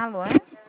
Alô?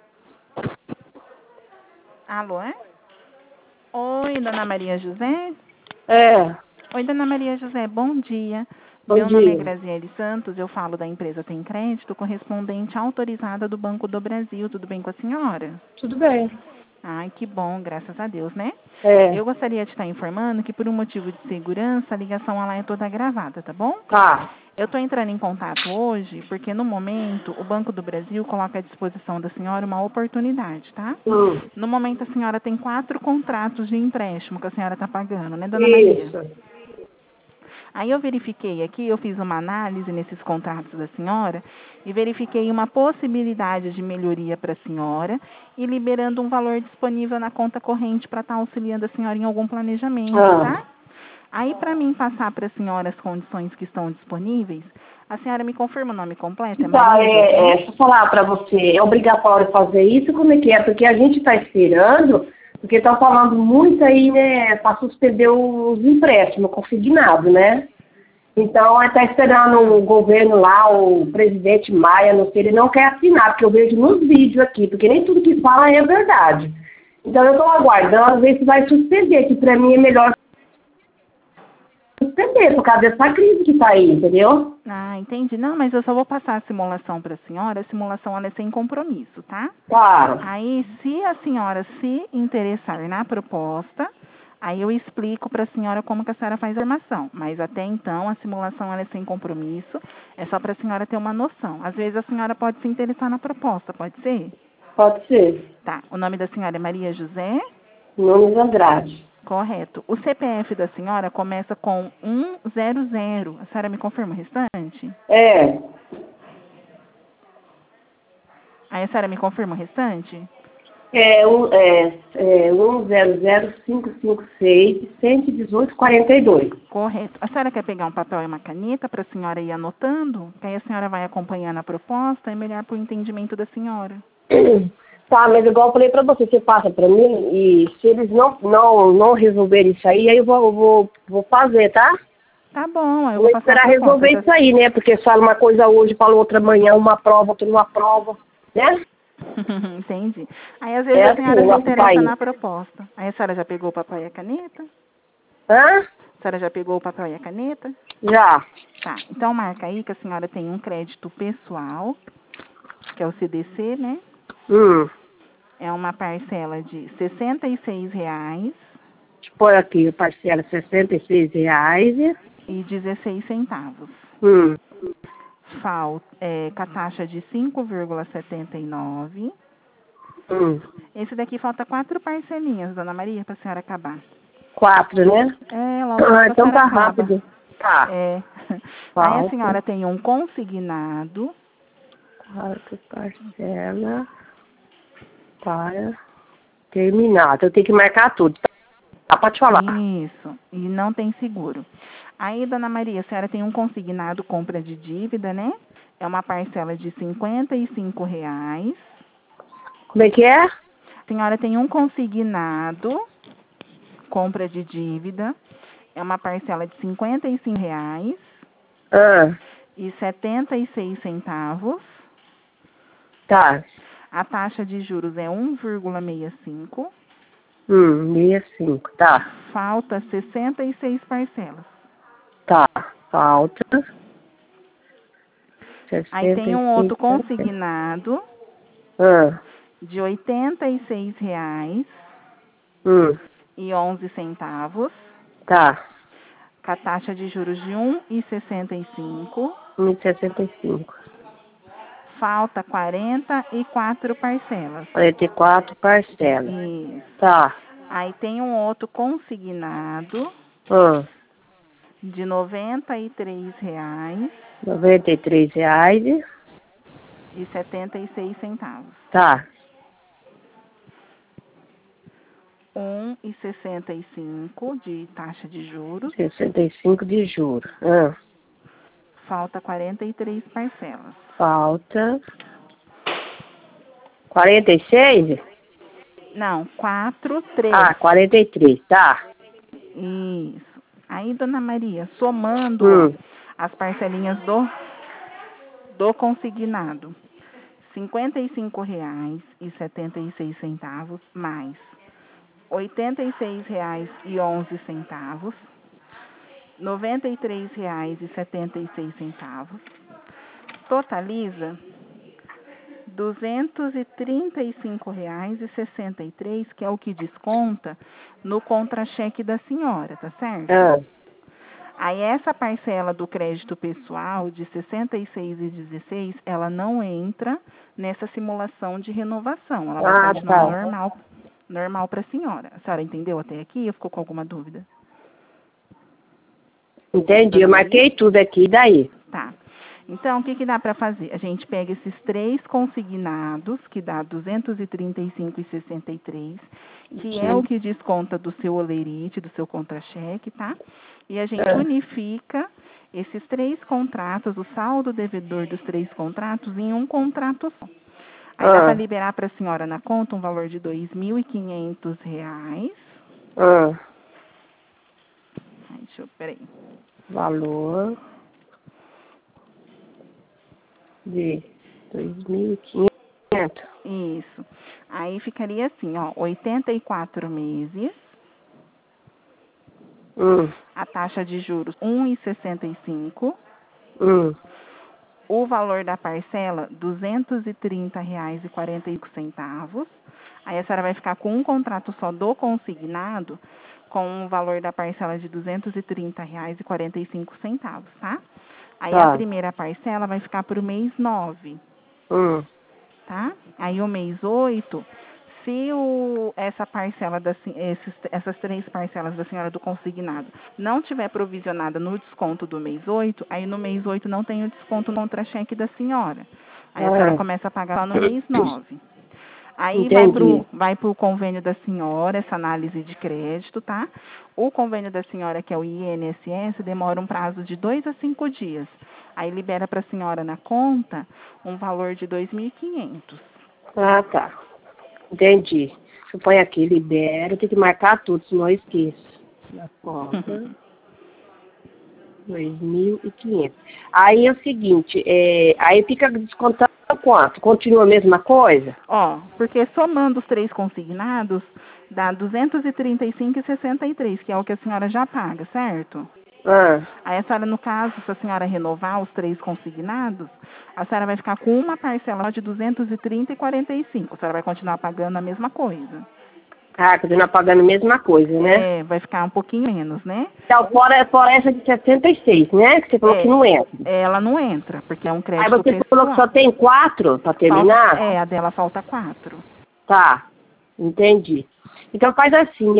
Alô? Oi, dona Maria José? É, Oi, dona Maria José, bom dia. bom Meu nome é dia. Graziele Santos, eu falo da empresa Tem Crédito, correspondente autorizada do Banco do Brasil. Tudo bem com a senhora? Tudo bem. Ai, que bom, graças a Deus, né? É, Eu gostaria de estar informando que, por um motivo de segurança, a ligação lá é toda gravada, tá bom? tá. Eu estou entrando em contato hoje porque, no momento, o Banco do Brasil coloca à disposição da senhora uma oportunidade, tá? Hum, No momento, a senhora tem 4 contratos de empréstimo que a senhora está pagando, né, dona Maria? isso. Aí eu verifiquei aqui, eu fiz uma análise nesses contratos da senhora e verifiquei uma possibilidade de melhoria para a senhora e liberando um valor disponível na conta corrente para estar auxiliando a senhora em algum planejamento, tá? Ah, Aí, para mim passar para a senhora as condições que estão disponíveis, a senhora me confirma o nome completo? É tá, Maria José? deixa eu falar pra você, é obrigatório fazer isso? Como é que é? Porque a gente tá esperando, porque estão falando muito aí, né, pra suspender os empréstimos consignados, né? Então, está esperando o governo lá, o presidente Maia, não sei, ele não quer assinar, porque eu vejo nos vídeos aqui, porque nem tudo que fala é verdade. Então, eu estou aguardando ver se vai suspender, que para mim é melhor suspender, por causa dessa crise que está aí, entendeu? Ah, entendi. Não, mas eu só vou passar a simulação para a senhora. A simulação ela é sem compromisso, tá? Claro. Aí, se a senhora se interessar na proposta, aí eu explico para a senhora como que a senhora faz a armação. Mas até então, a simulação ela é sem compromisso. É só para a senhora ter uma noção. Às vezes a senhora pode se interessar na proposta, pode ser? Pode ser. Tá. O nome da senhora é Maria José? Nunes Andrade. Correto. O CPF da senhora começa com 100. A senhora me confirma o restante? É, Aí a senhora me confirma o restante? 100556-118-42. Correto. A senhora quer pegar um papel e uma caneta para a senhora ir anotando? Que aí a senhora vai acompanhando a proposta, é melhor para o entendimento da senhora. Tá, mas igual eu falei pra você passa pra mim e se eles não resolverem isso aí eu vou fazer, tá? Tá bom, aí eu Vou vou passar a esperar proposta. resolver isso aí, né? Porque fala uma coisa hoje, fala outra amanhã, uma prova, outra uma prova, né? Entendi. Aí às vezes É a assim senhora o se nosso interessa país. na proposta. Aí a senhora já pegou o papel e a caneta? Hã? A senhora já pegou o papel e a caneta? Já. Tá, então marca aí que a senhora tem um crédito pessoal, que é o CDC, né? É uma parcela de R$ 66,16. Põe aqui, parcela R$ 66. E 16 centavos. Hum. Com a taxa de 5,79. Hum. Esse daqui falta 4 parcelinhas, dona Maria, para a senhora acabar. 4, né? É, logo, Ah, logo a então senhora tá acaba. rápido. Tá. É. Aí a Falta senhora tem um consignado 4 parcelas para terminar. Então eu tenho que marcar tudo. Tá, pode falar. Isso, e não tem seguro. Aí, dona Maria, a senhora tem um consignado compra de dívida, né? É uma parcela de R$ 55. Como é que é? A senhora tem um consignado compra de dívida, é uma parcela de R$ 55,76. Ah, tá. A taxa de juros é 1,65. 65. Tá. Falta 66 parcelas. Tá. Falta Aí tem um 66 outro parcelas. consignado Ah. de R$ 86,11, Tá. com a taxa de juros de 1,65. 1,65. Falta 44 parcelas. 44 parcelas. Isso. Tá. Aí tem um outro consignado Ah. de R$ 93,76. R$ 93. Tá. 1,65 de taxa de juros. 65 de juros. Ah. Falta 43 parcelas. Falta 46? Não, 4, 3. Ah, 43. Tá. Isso. Aí, dona Maria, somando Hum. as parcelinhas do consignado, R$ 55,76 mais R$ 86,11, R$ 93,76, totaliza R$ 235,63, que é o que desconta no contra-cheque da senhora, tá certo? Ah, Aí essa parcela do crédito pessoal de R$ 66,16, ela não entra nessa simulação de renovação. Ela vai continuar tá. normal para a senhora. A senhora entendeu até aqui ou ficou com alguma dúvida? Entendi, Dona eu marquei Maria? tudo aqui, e daí? Tá. Então, o que dá para fazer? A gente pega esses 3 consignados, que dá R$ 235,63, que é o que desconta do seu olerite, do seu contra-cheque, tá? E a gente unifica esses 3 contratos, o saldo devedor dos 3 contratos, em um contrato só. Aí dá para liberar para a senhora na conta um valor de R$ 2.500. Peraí. Valor de 2.500. Isso. Aí ficaria assim, ó, 84 meses, a taxa de juros 1,65, o valor da parcela R$ 230,45. Aí a senhora vai ficar com um contrato só do consignado, com o valor da parcela de R$ 230,45, tá? Aí a primeira parcela vai ficar para o mês 9. Tá? Aí o mês 8, se essa parcela essas 3 parcelas da senhora do consignado não tiver provisionada no desconto do mês 8, aí no mês 8 não tem o desconto no contra-cheque da senhora. Aí a senhora começa a pagar só no mês 9. Aí Entendi. vai pro convênio da senhora, essa análise de crédito, tá? O convênio da senhora, que é o INSS, demora um prazo de 2 a 5 dias. Aí libera para a senhora na conta um valor de 2.500. Ah, tá. Entendi. Eu ponho aqui, libero, tem que marcar tudo, senão eu esqueço. Na conta, 2.500. Aí é o seguinte, aí fica descontando quanto? Continua a mesma coisa? Ó, porque somando os 3 consignados, dá R$ 235,63, que é o que a senhora já paga, certo? Aí a senhora, no caso, se a senhora renovar os 3 consignados, a senhora vai ficar com uma parcela de R$ 230,45. A senhora vai continuar pagando a mesma coisa. Ah, continua pagando a mesma coisa, né? É, vai ficar um pouquinho menos, né? Então, fora essa de 66, né? Que você falou que não entra. Ela não entra, porque é um Aí crédito você pessoal. falou que só tem 4 para terminar? A dela falta 4. Tá, entendi. Então faz assim,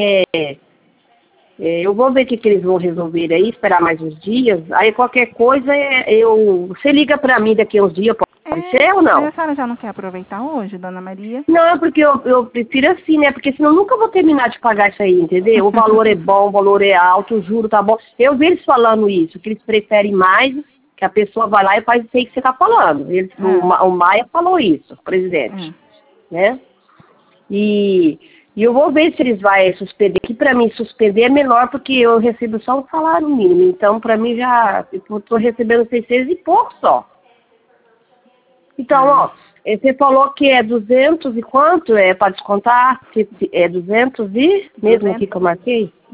eu vou ver o que eles vão resolver aí, esperar mais uns dias. Aí qualquer coisa, você liga pra mim daqui a uns dias, pode ser ou não? Mas a senhora já não quer aproveitar hoje, Dona Maria? Não, porque eu prefiro assim, né? Porque senão eu nunca vou terminar de pagar isso aí, entendeu? O valor é bom, o valor é alto, o juro tá bom. Eu vi eles falando isso, que eles preferem mais, que a pessoa vai lá e faz isso aí que você tá falando. O Maia falou isso, o presidente, né? E eu vou ver se eles vão suspender. Que para mim suspender é menor porque eu recebo só um salário mínimo. Então, para mim já estou recebendo 600 e pouco só. Então, ó, você falou que é 200 e quanto é para descontar? É 200 e mesmo aqui que eu marquei? R$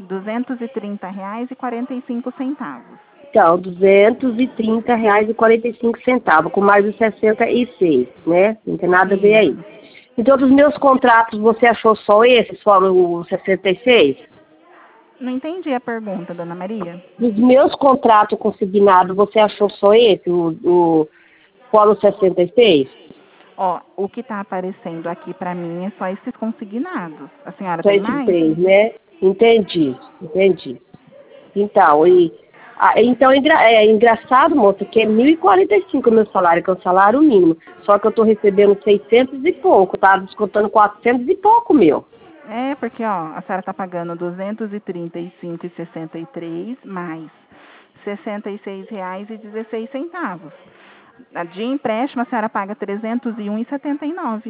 230,45. Então, R$ 230,45 com mais os 66, né? Não tem nada a ver aí. Então, dos meus contratos, você achou só esses, fora os 66? Não entendi a pergunta, Dona Maria. Dos meus contratos consignados, você achou só esse, fora os 66? Ó, o que está aparecendo aqui para mim é só esses consignados. A senhora Só tem esses mais? 3, né? Entendi. Então, então é engraçado, moça, que é 1.045 o meu salário, que é o salário mínimo. Só que eu estou recebendo 600 e pouco, tá descontando 400 e pouco, meu. É, porque, ó, a senhora está pagando R$ 235,63 mais R$ 66,16. De empréstimo, a senhora paga R$ 301,79.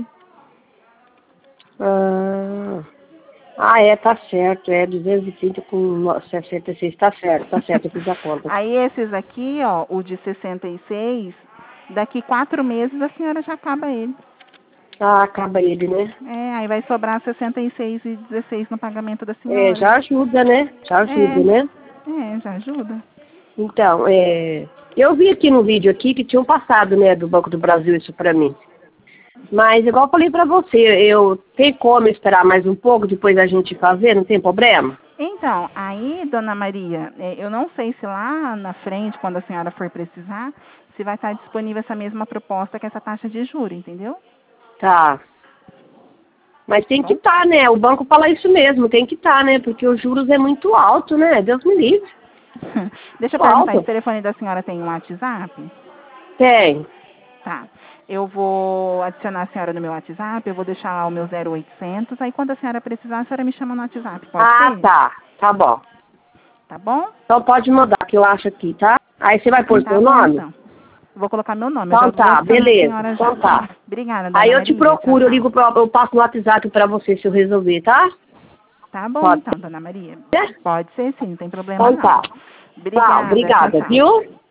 Tá certo, 230 com 66, tá certo, eu fiz a conta. Aí esses aqui, ó, o de 66, Daqui 4 meses a senhora já acaba ele. Ah, acaba ele, né? Aí vai sobrar 66,16 no pagamento da senhora. Já ajuda, né? Já ajuda, né? Já ajuda. Então, eu vi aqui no vídeo aqui que tinham passado, né, do Banco do Brasil isso pra mim. Mas, igual eu falei pra você, eu tenho como esperar mais um pouco, depois a gente fazer, não tem problema? Então, aí, dona Maria, eu não sei se lá na frente, quando a senhora for precisar, se vai estar disponível essa mesma proposta que essa taxa de juros, entendeu? Tá. Mas tem que estar, né? O banco fala isso mesmo, tem que estar, né? Porque os juros é muito alto, né? Deus me livre. Deixa eu Muito perguntar, alto. o telefone da senhora tem um WhatsApp? Tem. Tá. Eu vou adicionar a senhora no meu WhatsApp, eu vou deixar lá o meu 0800, aí quando a senhora precisar, a senhora me chama no WhatsApp, pode ser? Tá. Tá bom. Tá bom? Então pode mandar, que eu acho aqui, tá? Aí você vai pôr Tá seu bom, nome? então. Vou colocar meu nome, eu Então já vou tá, adicionar a beleza. senhora já. Então tá. Obrigada, Aí dona eu te Maria. Tchau, procuro, tchau. eu passo no WhatsApp pra você se eu resolver, tá? Tá bom, Pode então, dona Maria. ser? Pode ser sim, não tem problema Então não. tá. Tá, Obrigada, tchau, obrigada, tchau. viu?